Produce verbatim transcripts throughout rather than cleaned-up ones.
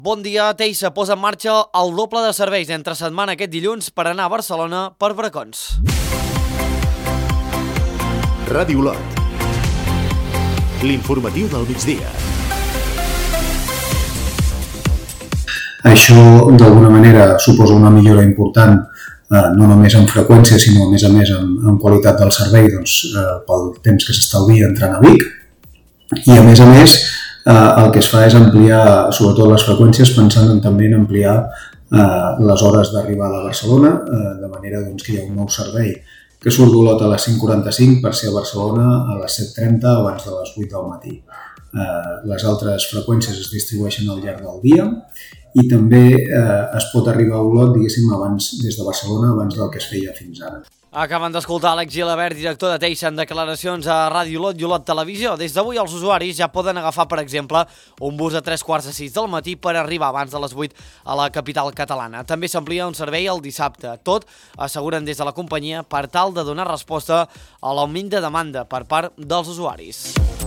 Bon dia, Teixa posa en marxa el doble de serveis entre setmana aquest dilluns per anar a Barcelona per Bracons. Ràdio Lot. L'informatiu del migdia. Això, d'alguna manera, suposa una millora important, eh, no només en freqüència, sinó a més a més en, en qualitat del servei, doncs, eh, pel temps que s'estalvia entrant a Vic. I a més a més, eh, el que es fa és ampliar, sobretot les freqüències, pensant en, també en ampliar eh, les hores d'arribada a Barcelona, eh, de manera doncs, que hi ha un nou servei que surt d'Olot a les cinc quaranta-cinc per ser a Barcelona a les set trenta abans de les vuit del matí. Eh, les altres freqüències es distribueixen al llarg del dia i també eh, es pot arribar a Olot, diguéssim, abans, des de Barcelona abans del que es feia fins ara. Acaben d'escoltar Àlex Gilabert, director de Teixa, en declaracions a Ràdio Olot i Olot Televisió. Des d'avui els usuaris ja poden agafar, per exemple, un bus a tres quarts de sis del matí per arribar abans de les vuit a la capital catalana. També s'amplia un servei el dissabte. Tot, asseguren des de la companyia, per tal de donar resposta a l'augment de demanda per part dels usuaris.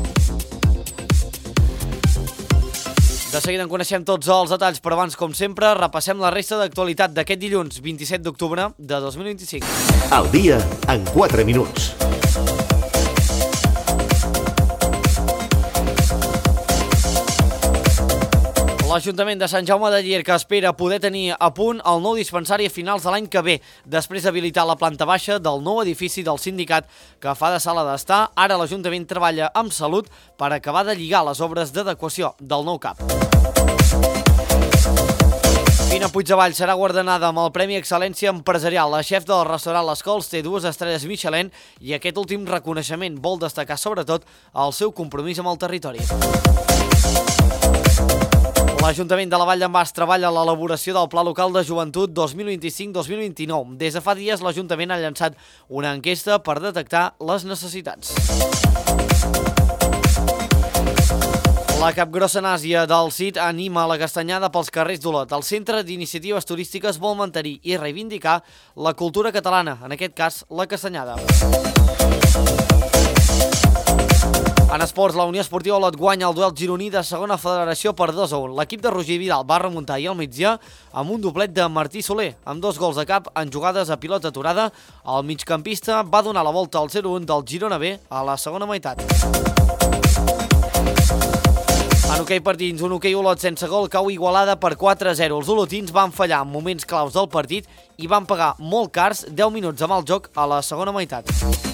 De seguida en coneixem tots els detalls, però abans, com sempre, repassem la resta d'actualitat d'aquest dilluns, vint-i-set d'octubre de dos mil vint-i-cinc. El dia en quatre minuts. L'Ajuntament de Sant Jaume de Llierca espera poder tenir a punt el nou dispensari a finals de l'any que ve, després d'habilitar la planta baixa del nou edifici del sindicat que fa de sala d'estar. Ara l'Ajuntament treballa amb Salut per acabar de lligar les obres d'adequació del nou C A P. Fina Puigdevall serà guardonada amb el Premi Excel·lència Empresarial. La xef del restaurant Les Cols té dues estrelles Michelin i aquest últim reconeixement vol destacar sobretot el seu compromís amb el territori. L'Ajuntament de la Vall d'en Bas treballa a l'elaboració del Pla Local de Joventut dos mil vint-i-cinc dos mil vint-i-nou. Des de fa dies l'Ajuntament ha llançat una enquesta per detectar les necessitats. La capgrossa nàsia del C I T anima la castanyada pels carrers d'Olot. El Centre d'Iniciatives Turístiques vol mantenir i reivindicar la cultura catalana, en aquest cas la castanyada. En esports, la Unió Esportiva Olot guanya el duel gironí de segona federació per dos a un. L'equip de Roger Vidal va remuntar ahir al migdia amb un doblet de Martí Soler. Amb dos gols de cap en jugades a pilota aturada, el migcampista va donar la volta al zero a un del Girona B a la segona meitat. En hoquei partits, un hoquei Olot sense gol cau Igualada per quatre a zero. Els olotins van fallar en moments claus del partit i van pagar molt cars deu minuts amb el joc a la segona meitat.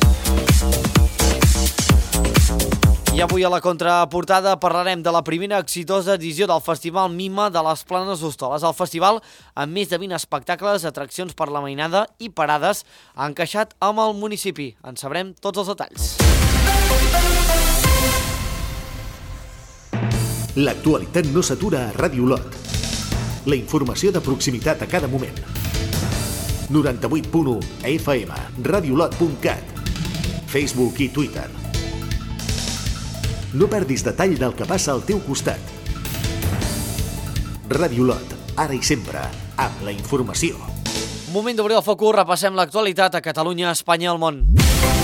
I avui a la contraportada parlarem de la primera exitosa edició del Festival Mima de les Planes d'Hostoles. El festival, amb més de vint espectacles, atraccions per la mainada i parades, ha encaixat amb el municipi. En sabrem tots els detalls. L'actualitat no s'atura a Ràdio Olot. La informació de proximitat a cada moment. noranta-vuit punt u F M, radiolot punt cat, Facebook i Twitter. No perdis detall del que passa al teu costat. Ràdio Olot, ara i sempre, amb la informació. Moment d'obrir el focus, repassem l'actualitat a Catalunya, Espanya i el món.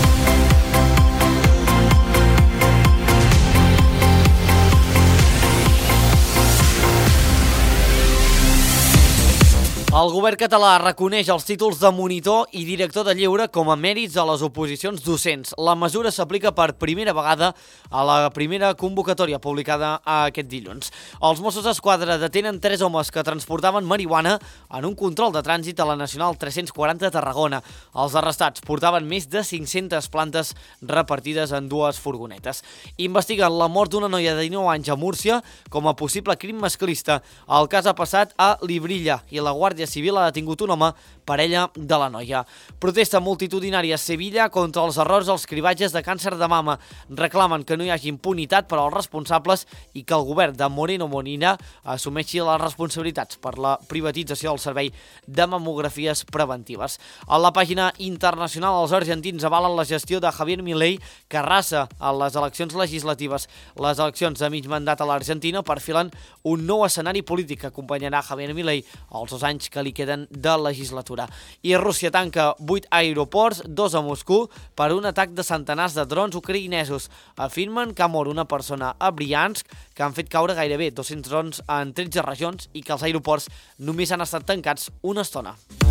El govern català reconeix els títols de monitor i director de lleure com a mèrits a les oposicions docents. La mesura s'aplica per primera vegada a la primera convocatòria publicada aquest dilluns. Els Mossos d'Esquadra detenen tres homes que transportaven marihuana en un control de trànsit a la Nacional tres-cents quaranta a Tarragona. Els arrestats portaven més de cinc-centes plantes repartides en dues furgonetes. Investiguen la mort d'una noia de dinou anys a Múrcia com a possible crim masclista. El cas ha passat a Librilla i la Guàrdia Civil ha detingut un home, parella de la noia. Protesta multitudinària a Sevilla contra els errors als cribatges de càncer de mama. Reclamen que no hi hagi impunitat per als responsables i que el govern de Moreno Molina assumeixi les responsabilitats per la privatització del servei de mamografies preventives. A la pàgina internacional, els argentins avalen la gestió de Javier Milei, que arrasa a les eleccions legislatives. Les eleccions de mig mandat a l'Argentina perfilen un nou escenari polític que acompanyarà Javier Milei els dos anys que li queden de legislatura. temperatura. I Rússia tanca vuit aeroports, dos a Moscou, per un atac de centenars de drons ucraïnesos. Afirmen que ha mort una persona a Briansk, que han fet caure gairebé dos-cents drons en tretze regions i que els aeroports només han estat tancats una estona.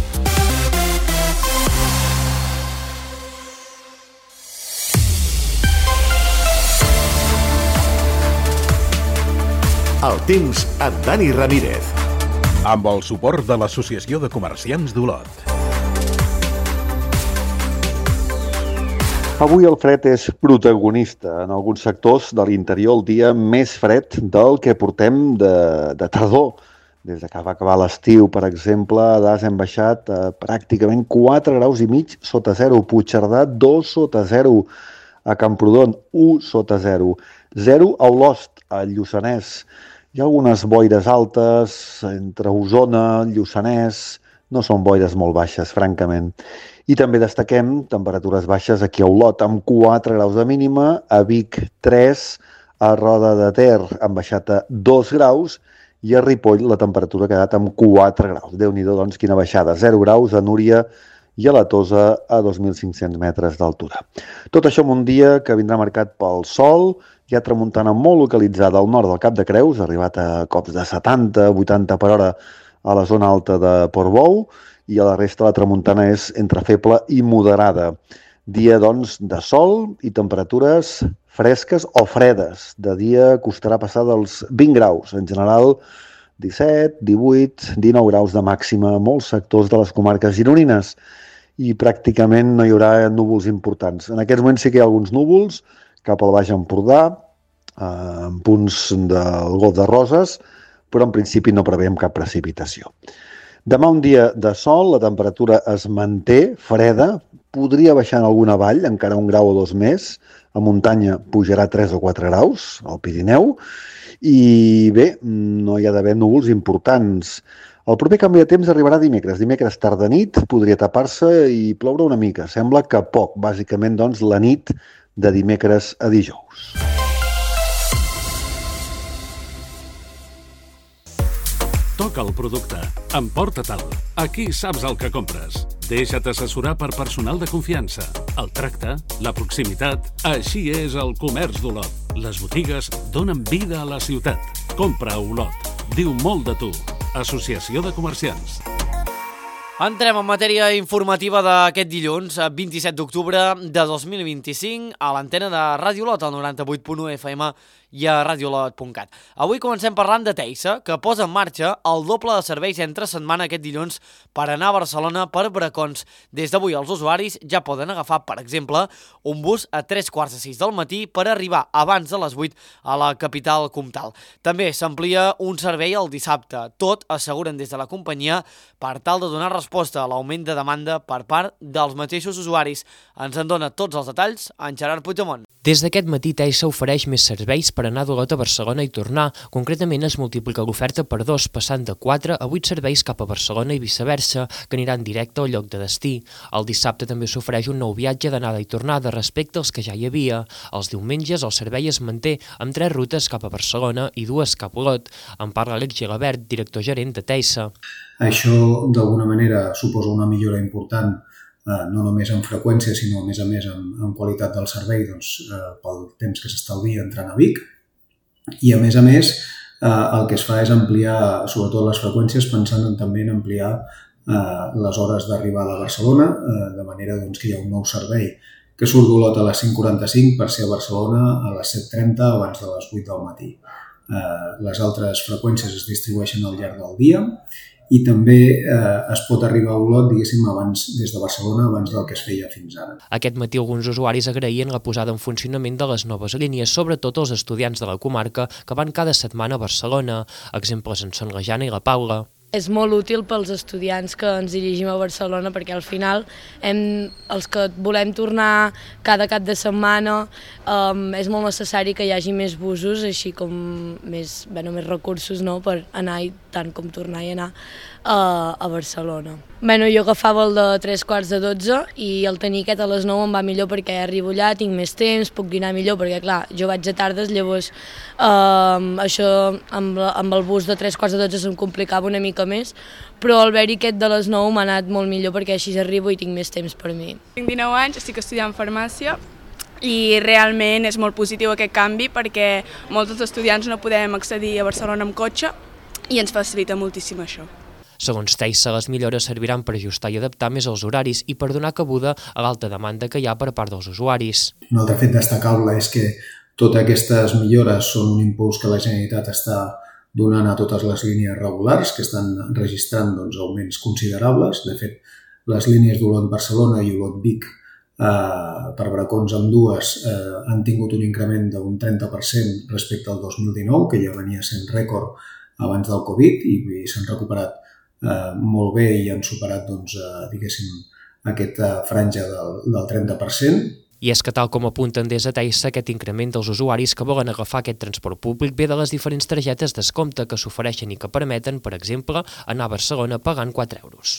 El temps amb Dani Ramírez. Amb el suport de l'Associació de Comerciants d'Olot. Avui el fred és protagonista en alguns sectors de l'interior, el dia més fred del que portem de, de tardor. Des que va acabar l'estiu, per exemple, a Das hem baixat a pràcticament quatre graus i mig sota zero. Puigcerdà, dos sota zero. A Camprodon, un sota zero. Zero a Olost, al Lluçanès. Hi ha algunes boires altes entre Osona, Lluçanès. No són boires molt baixes, francament. I també destaquem temperatures baixes aquí a Olot, amb quatre graus de mínima, a Vic tres, a Roda de Ter han baixat a dos graus i a Ripoll la temperatura ha quedat amb quatre graus. Déu-n'hi-do, doncs, quina baixada. zero graus a Núria i a la Tosa a dos mil cinc-cents metres d'altura. Tot això en un dia que vindrà marcat pel sol, hi ha tramuntana molt localitzada al nord del Cap de Creus, ha arribat a cops de setanta a vuitanta per hora a la zona alta de Portbou, i a la resta la tramuntana és entre feble i moderada. Dia, doncs, de sol i temperatures fresques o fredes. De dia costarà passar dels vint graus. En general, disset, divuit, dinou graus de màxima a molts sectors de les comarques gironines i pràcticament no hi haurà núvols importants. En aquests moments sí que hi ha alguns núvols cap al Baix Empordà, eh, en punts del Golf de Roses, però en principi no preveiem cap precipitació. Demà un dia de sol, la temperatura es manté freda, podria baixar en alguna vall, encara un grau o dos més, a muntanya pujarà tres o quatre graus, al Pirineu, i bé, no hi ha d'haver núvols importants. El proper canvi de temps arribarà dimecres. Dimecres tarda nit, podria tapar-se i ploure una mica. Sembla que poc, bàsicament, doncs, la nit de dimecres a dijous. Toca el producte. Emporta-te'l. Aquí saps el que compres. Deixa't assessorar per personal de confiança. El tracte, la proximitat... Així és el comerç d'Olot. Les botigues donen vida a la ciutat. Compra a Olot. Diu molt de tu. Associació de Comerciants. Entrem en matèria informativa d'aquest dilluns, vint-i-set d'octubre de dos mil vint-i-cinc, a l'antena de Ràdio Olot, al noranta-vuit punt u F M i a radiolot punt cat. Avui comencem parlant de Teisa, que posa en marxa el doble de serveis entre setmana aquest dilluns per anar a Barcelona per Bracons. Des d'avui els usuaris ja poden agafar, per exemple, un bus a tres quarts de sis del matí per arribar abans de les vuit a la capital comtal. També s'amplia un servei el dissabte. Tot, asseguren des de la companyia, per tal de donar resposta a l'augment de demanda per part dels mateixos usuaris. Ens en dona tots els detalls en Gerard Puigdemont. Des d'aquest matí, Teisa ofereix més serveis per anar d'Olot a Barcelona i tornar. Concretament, es multiplica l'oferta per dos, passant de quatre a vuit serveis cap a Barcelona i viceversa, que aniran directe al lloc de destí. El dissabte també s'ofereix un nou viatge d'anada i tornada respecte als que ja hi havia. Els diumenges el servei es manté amb tres rutes cap a Barcelona i dues cap a Olot. En parla Àlex Gilabert, director gerent de Teisa. Això, d'alguna manera, suposa una millora important, eh, no només en freqüència, sinó a més a més en, en qualitat del servei, doncs, eh, pel temps que s'estalvia entrant a Vic. I a més a més, eh, el que es fa és ampliar, sobretot les freqüències, pensant en, també en ampliar eh, les hores d'arribada a Barcelona, eh, de manera doncs, que hi ha un nou servei que surt d'Olot a les cinc quaranta-cinc per ser a Barcelona a les set trenta abans de les vuit del matí. Eh, les altres freqüències es distribueixen al llarg del dia i també eh, es pot arribar a Olot, diguéssim, abans, des de Barcelona abans del que es feia fins ara. Aquest matí alguns usuaris agraïen la posada en funcionament de les noves línies, sobretot els estudiants de la comarca que van cada setmana a Barcelona. Exemples en són la Jana i la Paula. És molt útil pels estudiants que ens dirigim a Barcelona perquè al final hem, els que volem tornar cada cap de setmana um, és molt necessari que hi hagi més busos, així com més, bueno, més recursos, no?, per anar i tant com tornar-hi a anar a, a Barcelona. Bueno, jo agafava el de tres quarts de dotze i el tenir aquest a les nou em va millor perquè arribo allà, tinc més temps, puc dinar millor, perquè clar, jo vaig a tardes, llavors eh, això amb, la, amb el bus de tres quarts de dotze se'm complicava una mica més, però el haver-hi aquest de les nou m'ha anat molt millor perquè així arribo i tinc més temps per mi. Tinc dinou anys, estic estudiant farmàcia i realment és molt positiu aquest canvi perquè molts dels estudiants no podem accedir a Barcelona amb cotxe i ens facilita moltíssim això. Segons Teissa, les millores serviran per ajustar i adaptar més els horaris i per donar cabuda a l'alta demanda que hi ha per part dels usuaris. Un altre fet destacable és que totes aquestes millores són un impuls que la Generalitat està donant a totes les línies regulars, que estan registrant doncs, augments considerables. De fet, les línies d'Olot-Barcelona i Olot-Vic eh, per bracons amb dues eh, han tingut un increment d'un trenta per cent respecte al dos mil dinou, que ja venia sent rècord abans del Covid i, i s'han recuperat eh, molt bé i han superat doncs, eh, diguéssim, aquesta franja del, del trenta per cent. I és que, tal com apunta Endesa Teissa, aquest increment dels usuaris que volen agafar aquest transport públic ve de les diferents targetes descompte que s'ofereixen i que permeten, per exemple, anar a Barcelona pagant quatre euros.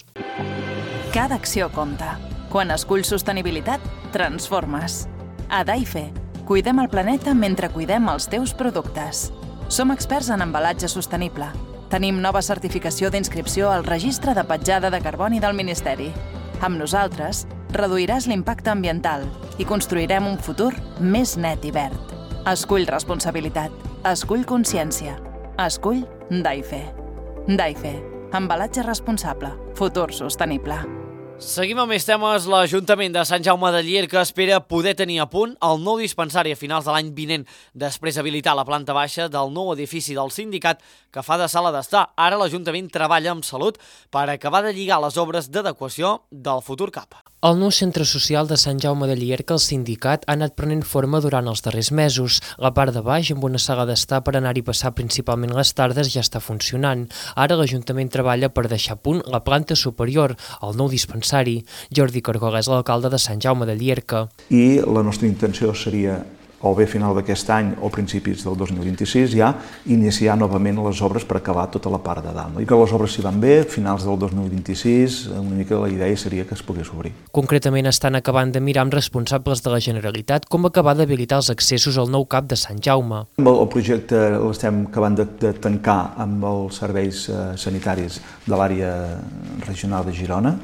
Cada acció compta. Quan esculls sostenibilitat, transformes. A Daife, cuidem el planeta mentre cuidem els teus productes. Som experts en embalatge sostenible. Tenim nova certificació d'inscripció al Registre de Petjada de Carboni del Ministeri. Amb nosaltres, reduiràs l'impacte ambiental i construirem un futur més net i verd. Escull responsabilitat. Escull consciència. Escull Daife. Daife. Embalatge responsable. Futur sostenible. Seguim amb més temes. L'Ajuntament de Sant Jaume de Llierca espera poder tenir a punt el nou dispensari a finals de l'any vinent, després d'habilitar la planta baixa del nou edifici del sindicat que fa de sala d'estar. Ara l'Ajuntament treballa amb Salut per acabar de lligar les obres d'adequació del futur C A P. El nou centre social de Sant Jaume de Llierca, el sindicat, ha anat prenent forma durant els darrers mesos. La part de baix, amb una sala d'estar per anar-hi passar principalment les tardes, ja està funcionant. Ara l'Ajuntament treballa per deixar a punt la planta superior, el nou dispensari. Jordi Cargola és l'alcalde de Sant Jaume de Llierca. I la nostra intenció seria, o bé a final d'aquest any o principis del dos mil vint-i-sis, ja iniciar novament les obres per acabar tota la part de dalt. I que les obres, si van bé, a finals del dos mil vint-i-sis, una mica la idea seria que es pogués obrir. Concretament estan acabant de mirar amb responsables de la Generalitat com acabar d'habilitar els accessos al nou C A P de Sant Jaume. El projecte l'estem acabant de, de tancar amb els serveis eh, sanitaris de l'àrea regional de Girona.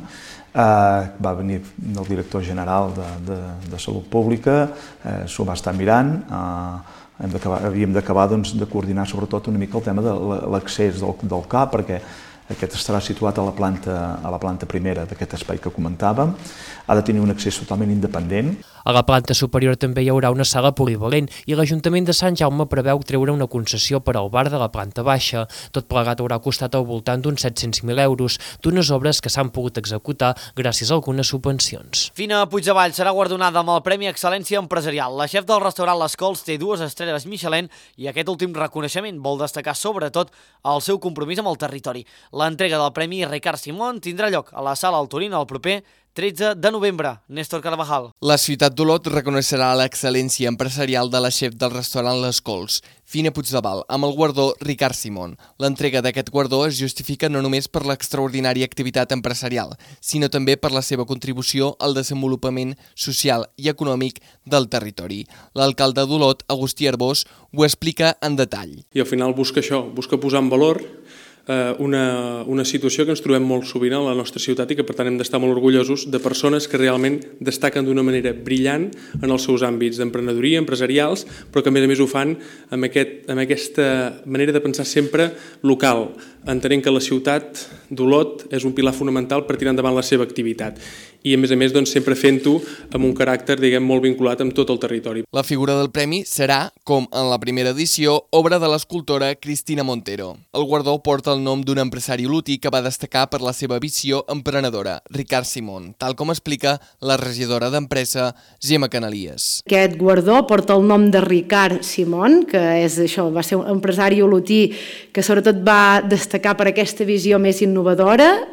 Uh, va venir el director general de, de, de Salut Pública, uh, s'ho va estar mirant, uh, hem havíem d'acabar doncs, de coordinar sobretot una mica el tema de l'accés del, del C A P, perquè aquest estarà situat a la planta, a la planta primera d'aquest espai que comentàvem, ha de tenir un accés totalment independent. A la planta superior també hi haurà una sala polivalent i l'Ajuntament de Sant Jaume preveu treure una concessió per al bar de la planta baixa. Tot plegat haurà costat al voltant d'uns set-cents mil euros, d'unes obres que s'han pogut executar gràcies a algunes subvencions. Fina Puigdevall serà guardonada amb el Premi Excel·lència Empresarial. La xef del restaurant Les Cols té dues estrelles Michelin i aquest últim reconeixement vol destacar sobretot el seu compromís amb el territori. L'entrega del Premi Ricard Simón tindrà lloc a la Sala Altorina el proper tretze de novembre. Néstor Carvajal. La ciutat d'Olot reconeixerà l'excel·lència empresarial de la xef del restaurant Les Cols, Fina Puigdevall, amb el guardó Ricard Simón. L'entrega d'aquest guardó es justifica no només per l'extraordinària activitat empresarial, sinó també per la seva contribució al desenvolupament social i econòmic del territori. L'alcalde d'Olot, Agustí Arbós, ho explica en detall. I al final busca això, busca posar en valor Una, una situació que ens trobem molt sovint a la nostra ciutat i que per tant hem d'estar molt orgullosos de persones que realment destaquen d'una manera brillant en els seus àmbits d'emprenedoria, empresarials, però que a més a més ho fan amb, aquest, amb aquesta manera de pensar sempre local, entenent que la ciutat d'Olot és un pilar fonamental per tirar endavant la seva activitat i a més a més doncs, sempre fent-ho amb un caràcter diguem, molt vinculat amb tot el territori. La figura del premi serà, com en la primera edició, obra de l'escultora Cristina Montero. El guardó porta el nom d'un empresari olotí que va destacar per la seva visió emprenedora, Ricard Simón, tal com explica la regidora d'empresa, Gemma Canalies. Aquest guardó porta el nom de Ricard Simón, que és això, va ser un empresari olotí que sobretot va destacar per aquesta visió més innovadora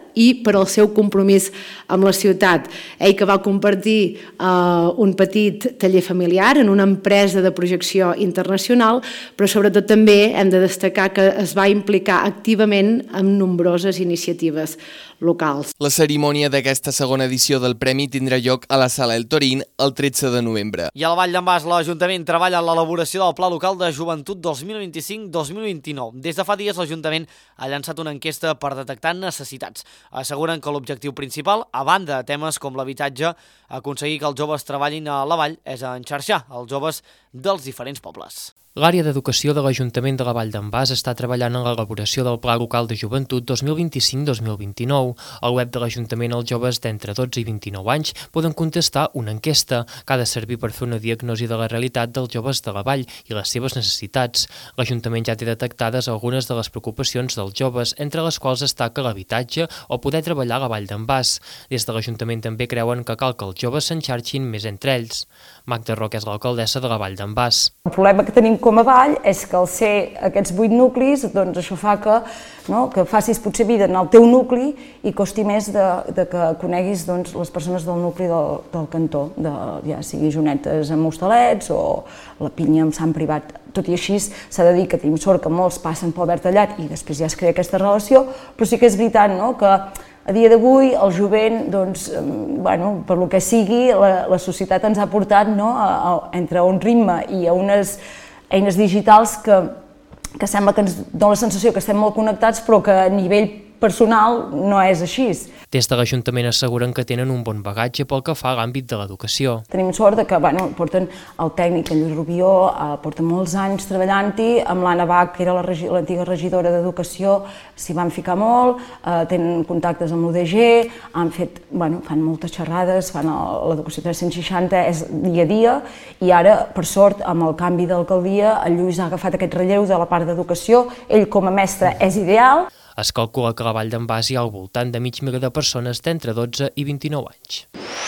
i per al seu compromís amb la ciutat. Ell que va compartir eh, un petit taller familiar en una empresa de projecció internacional, però sobretot també hem de destacar que es va implicar activament en nombroses iniciatives locals. La cerimònia d'aquesta segona edició del Premi tindrà lloc a la Sala El Torín el tretze de novembre. I a la Vall d'en Bas, l'Ajuntament treballa en l'elaboració del Pla Local de Joventut dos mil vint-i-cinc dos mil vint-i-nou. Des de fa dies, l'Ajuntament ha llançat una enquesta per detectar necessitats. Asseguren que l'objectiu principal, a banda de temes com l'habitatge, aconseguir que els joves treballin a la Vall és enxarxar els joves dels diferents pobles. L'àrea d'educació de l'Ajuntament de la Vall d'en Bas està treballant en l'elaboració del Pla Local de Joventut dos mil vint-i-cinc dos mil vint-i-nou. Al web de l'Ajuntament, els joves d'entre dotze i vint-i-nou anys poden contestar una enquesta que ha de servir per fer una diagnosi de la realitat dels joves de la Vall i les seves necessitats. L'Ajuntament ja té detectades algunes de les preocupacions dels joves, entre les quals destaca l'habitatge o poder treballar a la Vall d'en Bas. Des de l'Ajuntament també creuen que cal que els joves s'enxarxin més entre ells. Magda Roca és l'alcaldessa de la Vall d'en Bas. El problema que tenim com a Vall és que al ser aquests vuit nuclis, doncs això fa que, no, que facis potser vida en el teu nucli i costi més de, de que coneguis doncs, les persones del nucli del, del cantó, de, ja sigui Jonetes amb Hostalets o la Pinya amb Sant Privat. Tot i així s'ha de dir que tenim sort que molts passen pel Verd Tallat i després ja es crea aquesta relació, però sí que és veritat, no, que a dia d'avui el jovent, doncs, bueno, per lo que sigui, la, la societat ens ha portat, no, a, a, entre un ritme i a unes eines digitals que, que sembla que ens dona la sensació que estem molt connectats, però que a nivell personal no és així. Des de l'Ajuntament asseguren que tenen un bon bagatge pel que fa a l'àmbit de l'educació. Tenim sort de que bueno, porten el tècnic, en Lluís Rubió, eh, porta molts anys treballant-hi, amb l'Anna Bach, que era l'antiga regidora d'Educació, s'hi van ficar molt, eh, tenen contactes amb l'U D G, han fet, bueno, fan moltes xerrades, fan l'Educació tres cents seixanta, és dia a dia, i ara, per sort, amb el canvi d'alcaldia, el Lluís ha agafat aquest relleu de la part d'educació, ell com a mestre és ideal. Es calcula que a la Vall d'en Bas hi ha al voltant de mig miler de persones d'entre dotze i vint-i-nou anys.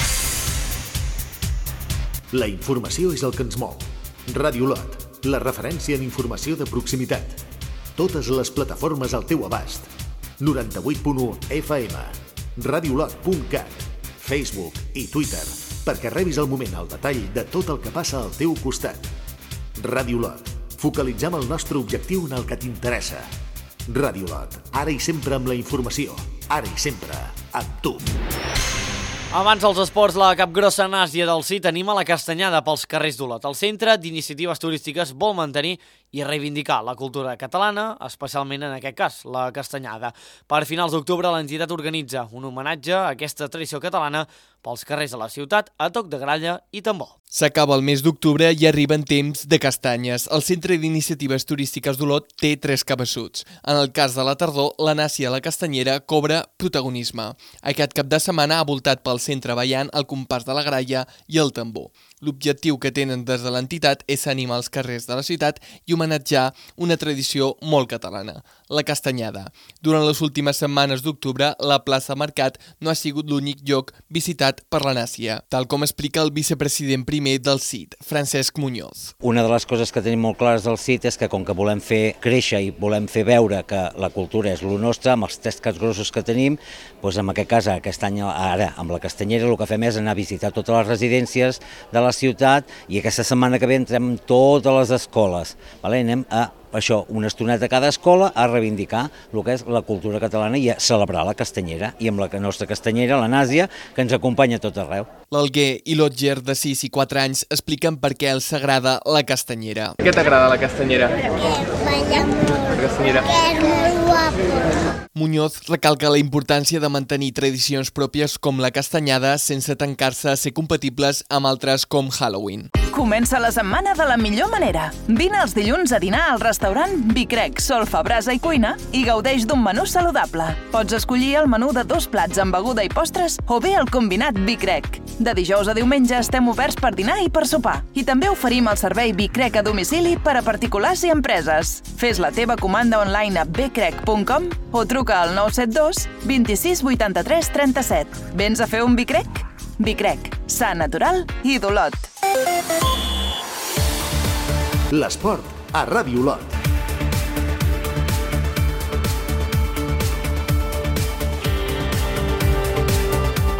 La informació és el que ens mou. Ràdio Lot, la referència en informació de proximitat. Totes les plataformes al teu abast. noranta-vuit punt u F M, radiolot punt cat, Facebook i Twitter, perquè rebis al moment el detall de tot el que passa al teu costat. Ràdio Lot, focalitzem el nostre objectiu en el que t'interessa. Ràdio Lot, ara i sempre amb la informació, ara i sempre amb tu. Abans dels esports, la capgrossa Nàsia del C I T anima la castanyada pels carrers d'Olot. El Centre d'Iniciatives Turístiques vol mantenir i reivindicar la cultura catalana, especialment en aquest cas, la castanyada. Per finals d'octubre, l'entitat organitza un homenatge a aquesta tradició catalana pels carrers de la ciutat a toc de gralla i tambor. S'acaba el mes d'octubre i arriben temps de castanyes. El Centre d'Iniciatives Turístiques d'Olot té tres cabassuts. En el cas de la tardor, la Nàcia la Castanyera cobra protagonisme. Aquest cap de setmana ha voltat pel centre ballant el compàs de la gralla i el tambor. L'objectiu que tenen des de l'entitat és animar els carrers de la ciutat i homenatjar una tradició molt catalana, la castanyada. Durant les últimes setmanes d'octubre, la plaça Mercat no ha sigut l'únic lloc visitat per la Nàcia, tal com explica el vicepresident primer del C I T, Francesc Muñoz. Una de les coses que tenim molt clares del C I T és que com que volem fer créixer i volem fer veure que la cultura és lo nostre, amb els tres caps grossos que tenim, doncs en aquest cas, aquest any, ara, amb la Castanyera, el que fem és anar a visitar totes les residències de la ciutat i aquesta setmana que ve entrem en totes les escoles. Vale? Anem a això, una estoneta a cada escola a reivindicar el que és la cultura catalana i a celebrar la Castanyera i amb la nostra Castanyera, la Nàsia, que ens acompanya a tot arreu. L'Alguer i l'Otger de sis i quatre anys expliquen per què els agrada la Castanyera. Què t'agrada la Castanyera? Perquè balla molt, Castanyera. que és molt guapo. Muñoz recalca la importància de mantenir tradicions pròpies com la castanyada sense tancar-se a ser compatibles amb altres com Halloween. Comença la setmana de la millor manera. Vine els dilluns a dinar al restaurant Bicrec, Solfa, Brasa i Cuina i gaudeix d'un menú saludable. Pots escollir el menú de dos plats amb beguda i postres o bé el combinat Bicrec. De dijous a diumenge estem oberts per dinar i per sopar. I també oferim el servei Bicrec a domicili per a particulars i empreses. Fes la teva comanda online a bcrec punt com o truca al nou set dos, vint-i-sis, vuitanta-tres, trenta-set. Vens a fer un Bicrec? Bicrec, sa, natural i d'Olot. L'esport a Ràdio Olot.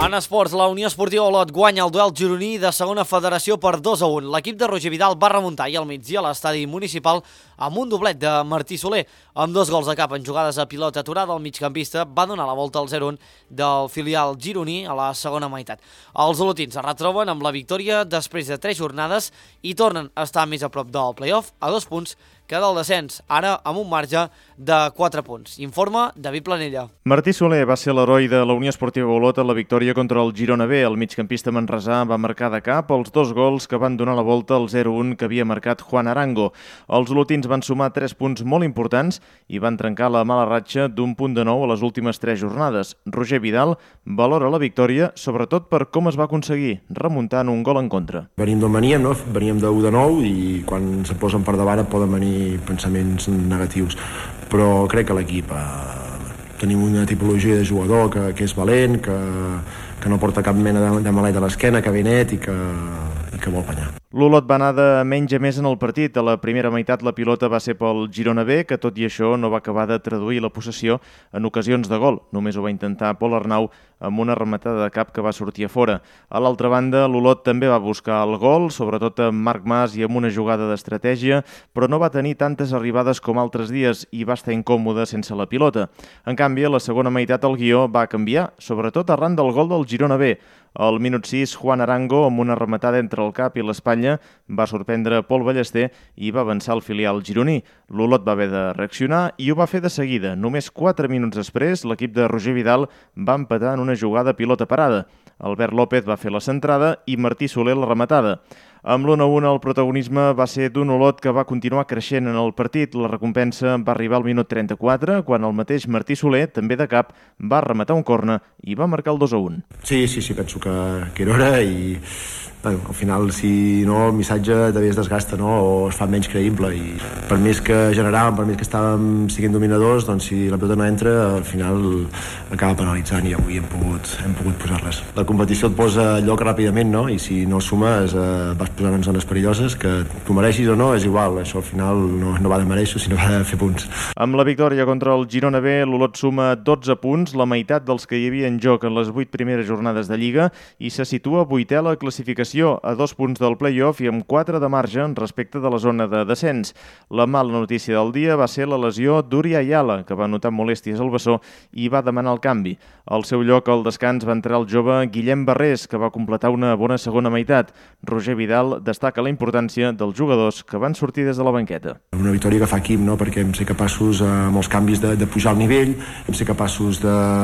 En esports, la Unió Esportiva Olot guanya el duel gironí de segona federació per dos a un. L'equip de Roger Vidal va remuntar i al migdia a l'estadi municipal amb un doblet de Martí Soler. Amb dos gols a cap en jugades a pilota aturada, el migcampista va donar la volta al zero a un del filial gironí a la segona meitat. Els olotins es retroben amb la victòria després de tres jornades i tornen a estar més a prop del play-off a dos punts que del descens, ara amb un marge de quatre punts. Informa David Planella. Martí Soler va ser l'heroi de la Unió Esportiva Olot a la victòria contra el Girona B. El migcampista manresà va marcar de cap els dos gols que van donar la volta al zero a un que havia marcat Juan Arango. Els olotins van sumar tres punts molt importants i van trencar la mala ratxa d'un punt de nou a les últimes tres jornades. Roger Vidal valora la victòria, sobretot per com es va aconseguir, remuntant un gol en contra. Venim d'on veníem, no? Veníem de u de nou i quan se posen per davant poden venir pensaments negatius, però crec que l'equip eh, tenim una tipologia de jugador que, que és valent, que, que no porta cap mena de, de malet a l'esquena, que ve net i que, i que vol guanyar. L'Olot va anar de menys a més en el partit. A la primera meitat la pilota va ser pel Girona B, que tot i això no va acabar de traduir la possessió en ocasions de gol. Només ho va intentar Pol Arnau amb una rematada de cap que va sortir a fora. A l'altra banda, l'Olot també va buscar el gol, sobretot amb Marc Mas i amb una jugada d'estratègia, però no va tenir tantes arribades com altres dies i va estar incòmode sense la pilota. En canvi, a la segona meitat el guió va canviar, sobretot arran del gol del Girona B. Al minut sis, Juan Arango, amb una rematada entre el cap i l'espatlla, va sorprendre Pol Ballester i va avançar el filial gironí. L'Olot va haver de reaccionar i ho va fer de seguida. Només quatre minuts després, l'equip de Roger Vidal va empatar en una jugada pilota parada. Albert López va fer la centrada i Martí Soler la rematada. Amb l'u a un el protagonisme va ser d'un Olot que va continuar creixent en el partit. La recompensa va arribar al minut trenta-quatre, quan el mateix Martí Soler, també de cap, va rematar un córner i va marcar el dos a un. Sí, sí, sí, penso que, que era hora i bueno, al final si no el missatge també es desgasta, no? O es fa menys creïble i per més que generàvem, per més que estàvem siguent dominadors, doncs si la pilota no entra al final acaba penalitzant i avui hem pogut, hem pogut posar-les. La competició et posa a lloc ràpidament, no? I si no sumes eh, vas posant en zones perilloses que tu mereixis o no és igual, això al final no, no va de mereixo sinó va de fer punts. Amb la victòria contra el Girona B, l'Olot suma dotze punts, la meitat dels que hi havia en joc en les vuit primeres jornades de Lliga i se situa vuitè a la classificació a dos punts del play-off i amb quatre de marge respecte de la zona de descens. La mala notícia del dia va ser la lesió d'Uri Ayala, que va notar molèsties al bessó i va demanar el canvi. Al seu lloc, al descans, va entrar el jove Guillem Barrés, que va completar una bona segona meitat. Roger Vidal destaca la importància dels jugadors que van sortir des de la banqueta. Una victòria que fa equip, no? Perquè hem ser capaços, eh, amb els canvis, de, de pujar el nivell, hem ser capaços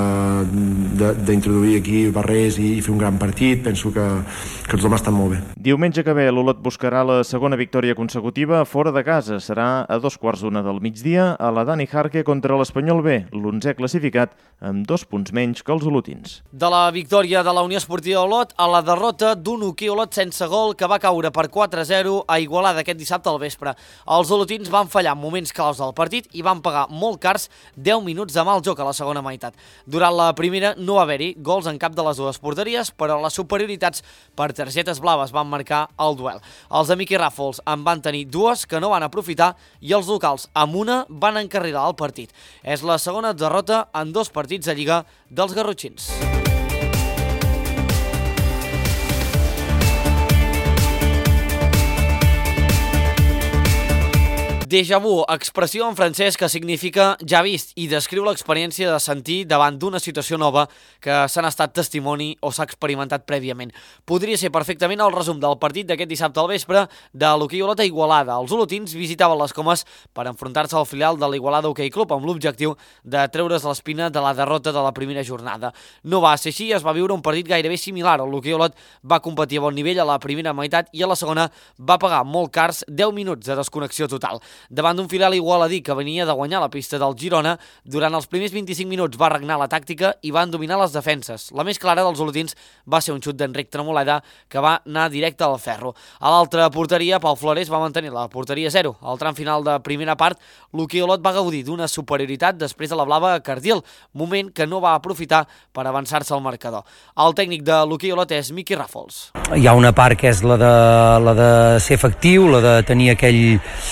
d'introduir aquí Barrés i fer un gran partit. Penso que, que tothom estan molt bé. Diumenge que ve, l'Olot buscarà la segona victòria consecutiva fora de casa. Serà a dos quarts d'una del migdia a la Dani Jarque contra l'Espanyol B, l'onzè classificat amb dos punts menys que els olotins. De la victòria de la Unió Esportiva Olot a la derrota d'un hoquei Olot sense gol que va caure per quatre a zero a Igualada aquest dissabte al vespre. Els olotins van fallar en moments claus del partit i van pagar molt cars deu minuts de mal joc a la segona meitat. Durant la primera no va haver-hi gols en cap de les dues porteries, però les superioritats per targetes blaves van marcar el duel. Els de Miqui Ràfols en van tenir dues que no van aprofitar i els locals amb una van encarrilar el partit. És la segona derrota en dos partits de Lliga dels garrotxins. Déjà vu, expressió en francès que significa ja vist i descriu l'experiència de sentir davant d'una situació nova que s'han estat testimoni o s'ha experimentat prèviament. Podria ser perfectament el resum del partit d'aquest dissabte al vespre de l'hoquei Olot a Igualada. Els olotins visitaven les Comes per enfrontar-se al filial de l'Igualada Hockey Club amb l'objectiu de treure's l'espina de la derrota de la primera jornada. No va ser així, es va viure un partit gairebé similar. L'hoquei Olot va competir a bon nivell a la primera meitat i a la segona va pagar molt cars deu minuts de desconnexió total. Davant d'un filial igualadí que venia de guanyar la pista del Girona, durant els primers vint-i-cinc minuts va regnar la tàctica i van dominar les defenses. La més clara dels olotins va ser un xut d'Enric Tremoleda que va anar directe al ferro. A l'altra porteria, Pau Flores va mantenir la porteria zero. Al tram final de primera part, l'hoquei Olot va gaudir d'una superioritat després de la blava a Cardiel, moment que no va aprofitar per avançar-se al marcador. El tècnic de l'hoquei Olot és Miqui Ràfols. Hi ha una part que és la de, la de ser efectiu, la de tenir aquell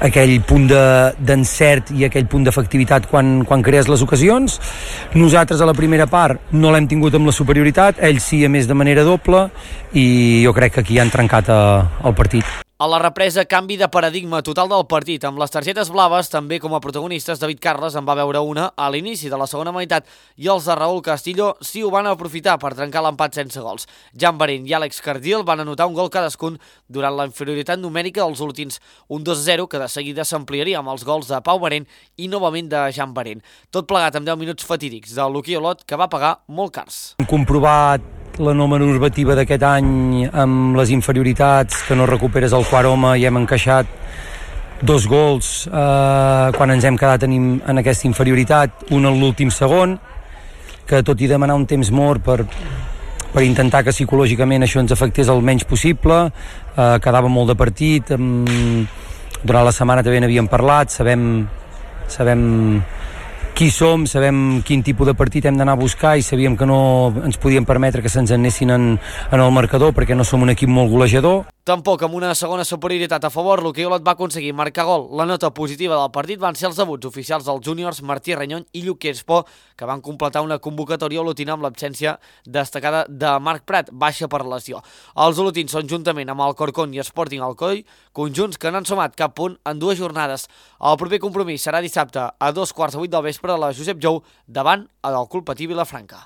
aquell punt d'encert i aquell punt d'efectivitat quan, quan crees les ocasions. Nosaltres a la primera part no l'hem tingut amb la superioritat, ells sí, a més de manera doble, i jo crec que aquí han trencat a, el partit. A la represa, canvi de paradigma total del partit. Amb les targetes blaves, també com a protagonistes, David Carles en va veure una a l'inici de la segona meitat i els de Raúl Castillo sí ho van aprofitar per trencar l'empat sense gols. Jan Barín i Àlex Cardiel van anotar un gol cadascun durant la inferioritat numèrica dels últims, un dos a zero que de seguida s'ampliaria amb els gols de Pau Barín i novament de Jan Barín. Tot plegat amb deu minuts fatídics de Luqui Olot, que va pagar molt cars. Hem comprovat la norma normativa d'aquest any amb les inferioritats, que no recuperes el quart home, i hem encaixat dos gols eh, quan ens hem quedat en, en aquesta inferioritat, un en l'últim segon, que tot i demanar un temps mort per, per intentar que psicològicament això ens afectés el menys possible, eh, quedava molt de partit, eh, durant la setmana també n'havíem parlat, sabem, sabem qui som, sabem quin tipus de partit hem d'anar a buscar i sabíem que no ens podíem permetre que se'ns anessin en, en el marcador perquè no som un equip molt golejador. Tampoc amb una segona superioritat a favor, Luqui Olot va aconseguir marcar gol. La nota positiva del partit van ser els debuts oficials dels júniors Martí Renyón i Lluc Crespo, que van completar una convocatòria olotina amb l'absència destacada de Marc Prat, baixa per lesió. Els olotins són, juntament amb el Corcón i Sporting Alcoi, conjunts que no han sumat cap punt en dues jornades. El proper compromís serà dissabte a dos quarts de vuit del vespre a la Josep Jou davant el Club Patí Vilafranca.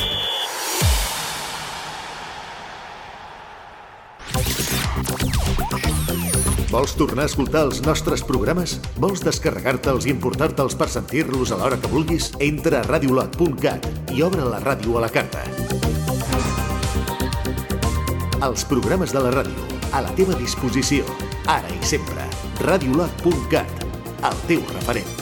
Vols tornar a escoltar els nostres programes? Vols descarregar-te'ls i importar-te'ls per sentir-los a l'hora que vulguis? Entra a radiolot punt cat i obre la ràdio a la carta. Els programes de la ràdio, a la teva disposició, ara i sempre. radiolot punt cat, el teu referent.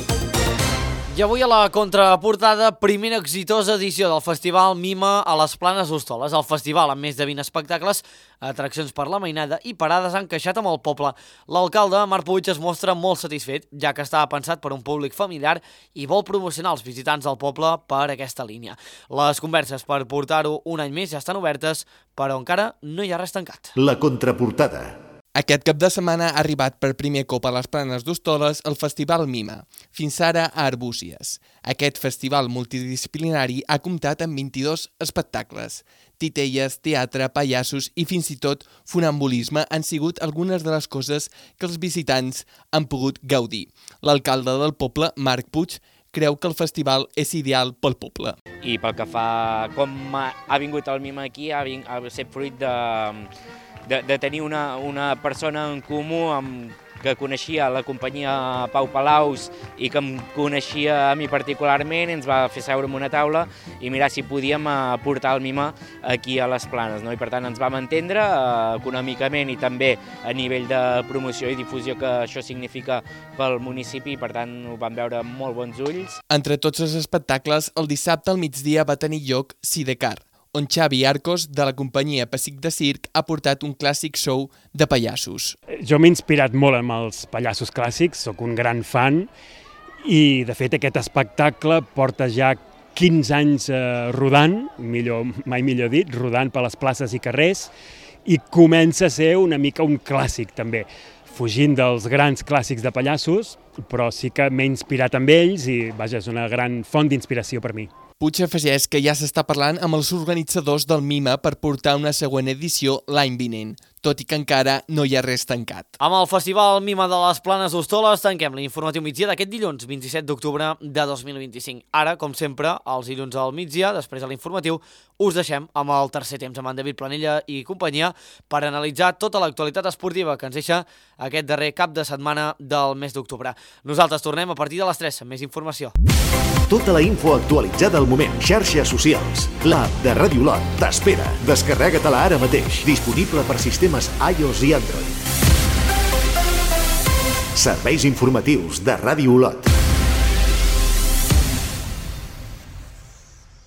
I avui a la contraportada, primera exitosa edició del Festival Mima a les Planes d'Hostoles. El festival, amb més de vint espectacles, atraccions per la mainada i parades, han encaixat amb el poble. L'alcalde, Marc Puig, es mostra molt satisfet, ja que estava pensat per un públic familiar i vol promocionar els visitants del poble per aquesta línia. Les converses per portar-ho un any més ja estan obertes, però encara no hi ha res tancat. La contraportada. Aquest cap de setmana ha arribat per primer cop a les Planes d'Hostoles el Festival Mima, fins ara a Arbúcies. Aquest festival multidisciplinari ha comptat amb vint-i-dos espectacles. Titelles, teatre, pallassos i fins i tot funambulisme han sigut algunes de les coses que els visitants han pogut gaudir. L'alcalde del poble, Marc Puig, creu que el festival és ideal pel poble. I pel que fa com ha vingut el Mima aquí, ha, ving, ha set fruit de... De, de tenir una, una persona en comú amb, que coneixia la companyia Pau Palaus i que em coneixia a mi particularment, ens va fer seure en una taula i mirar si podíem portar el Mima aquí a les Planes, no? I per tant ens vam entendre eh, econòmicament i també a nivell de promoció i difusió que això significa pel municipi, i per tant ho vam veure amb molt bons ulls. Entre tots els espectacles, el dissabte al migdia va tenir lloc Sidecar, on Xavi Arcos, de la companyia Pessic de Circ, ha portat un clàssic show de pallassos. Jo m'he inspirat molt amb els pallassos clàssics, sóc un gran fan, i de fet aquest espectacle porta ja quinze anys eh, rodant, millor, mai millor dit, rodant per les places i carrers, i comença a ser una mica un clàssic també, fugint dels grans clàssics de pallassos, però sí que m'he inspirat amb ells i vaja, és una gran font d'inspiració per mi. Puig afegeix que ja s'està parlant amb els organitzadors del Mima per portar una següent edició l'any vinent, tot i que encara no hi ha res tancat. Amb el Festival Mima de les Planes d'Hostoles tanquem l'informatiu migdia d'aquest dilluns, vint-i-set d'octubre de dos mil vint-i-cinc. Ara, com sempre, els dilluns al migdia, després de l'informatiu, us deixem amb el tercer temps amb en David Planella i companyia per analitzar tota l'actualitat esportiva que ens deixa aquest darrer cap de setmana del mes d'octubre. Nosaltres tornem a partir de les tres amb més informació. Tota la info actualitzada al moment. Xarxes socials. L'app de Ràdio Olot t'espera. Descarrega-te-la ara mateix. Disponible per sistemes iOS i Android. Serveis informatius de Ràdio Olot.